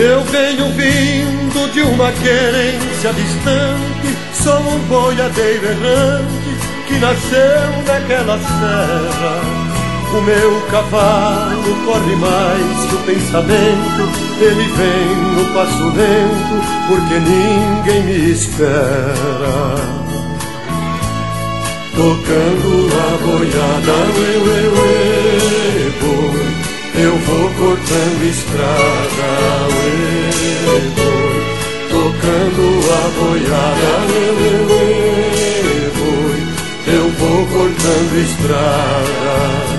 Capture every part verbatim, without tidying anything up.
Eu venho vindo de uma querência distante, sou um boiadeiro errante que nasceu naquela serra. O meu cavalo corre mais que o pensamento, ele vem no passo lento, porque ninguém me espera. Tocando a boiada, uê, uê, uê, boi, eu vou cortando estrada, uê, boi. Tocando a boiada, uê, uê, uê, boi, eu vou cortando estrada.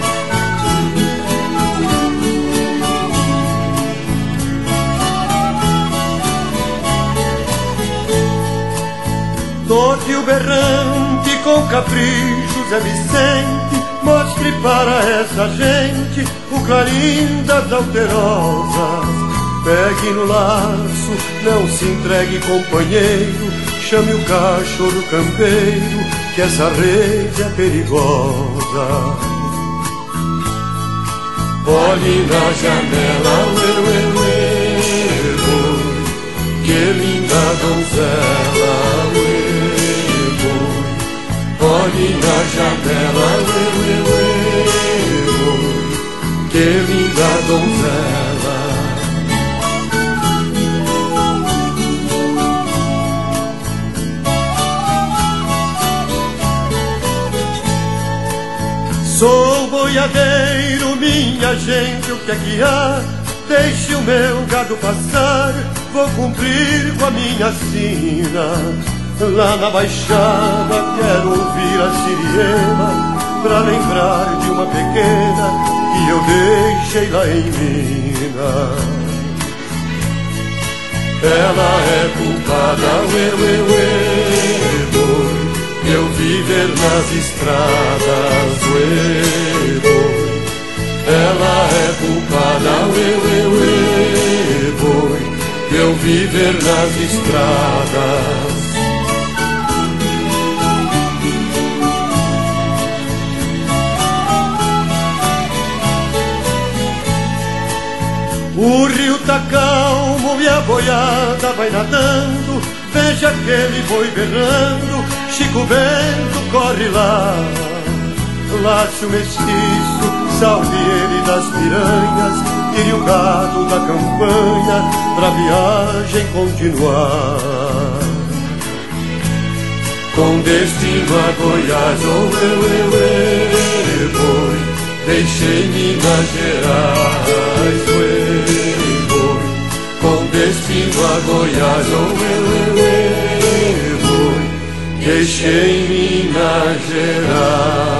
Toque o berrante com capricho, Zé Vicente, mostre para essa gente o clarim das alterosas. Pegue no laço, não se entregue, companheiro, chame o cachorro campeiro, que essa rede é perigosa. Olhe na janela, uê, uê, uê, boi, que linda donzela, uê. Olhe na janela, uê, uê, uê, uê, que linda donzela. Sou boiadeiro, minha gente, o que é que há? Deixe o meu gado passar, vou cumprir com a minha sina. Lá na baixada quero ouvir a siriema, pra lembrar de uma pequena que eu deixei lá em Minas. Ela é culpada, uê, uê, uê, boi, eu viver nas estradas, uê, boi. Ela é culpada, uê, uê, uê, boi, eu viver nas estradas. O rio tá calmo e a boiada vai nadando, veja aquele boi berrando, Chico Bento corre lá. Lace o mestiço, salve ele das piranhas, tire o gado da campanha pra viagem continuar. Com destino a Goiás, oh, uê, uê, boi, deixei Minas Gerais, uê, boi. Com destino a Goiás, oh, uê, uê, boi, deixei Minas Gerais.